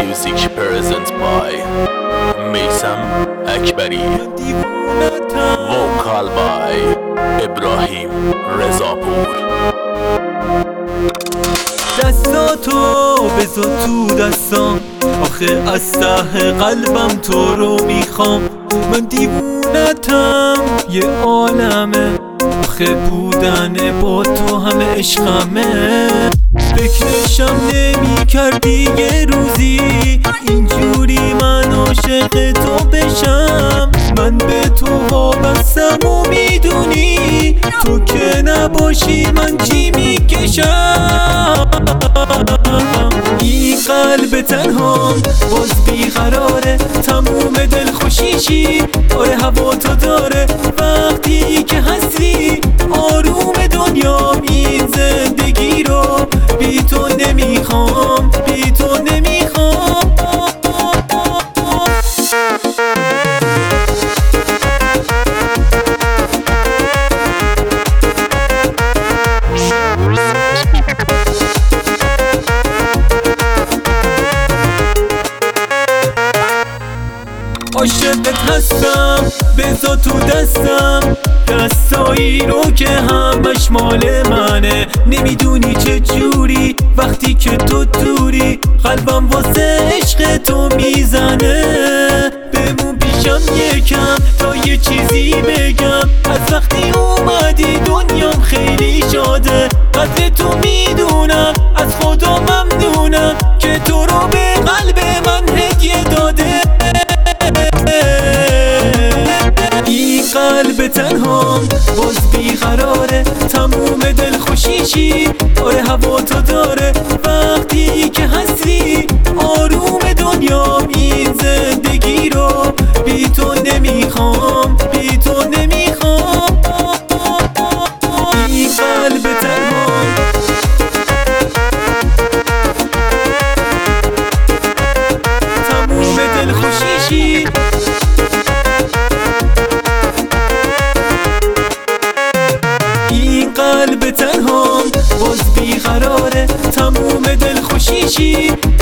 Music present by میثم اکبری. Vocal by ابراهیم رضاپور. دستاتو بذار تو دستام، آخه از ته قلبم تو رو میخوام. من دیوونتم یه عالمه، آخه بودن با تو همه عشقمه. فکرشم نمی کردی یه روزی اینجوری من عاشق تو بشم. من به تو وابستم و میدونی تو که نباشی من چی میکشم. این قلب تنهام باز بیقراره، تموم دل خوشیشی آره هوا تو داره. وقتی که هستی آروم دنیام، این زندگی رو بی تو نمیخوام، بی تو نمیخوام. عاشقت هستم بذار تو دستم، دستایی رو که همش مال منه. نمیدونی چه جوری وقتی که تو دوری، قلبم واسه عشق تو میزنه. بمون پیشم یکم تا یه چیزی بگم، از وقتی اومدی دنیام خیلی شاده. قدر تو میدونم، از خدا ممنونم که تو رو به قلب من هدیه داده. این قلب تنهام باز بیقراره، تموم دل خوشیشی آره هوا تو داره. وقتی که هستی آروم دنیام، این زندگی رو بی تو نمیخوام، بی تو نمیخوام. این قلب تنهام تموم دل خوشیشی قلب تنهام باز بیقراره، تموم دل خوشیشی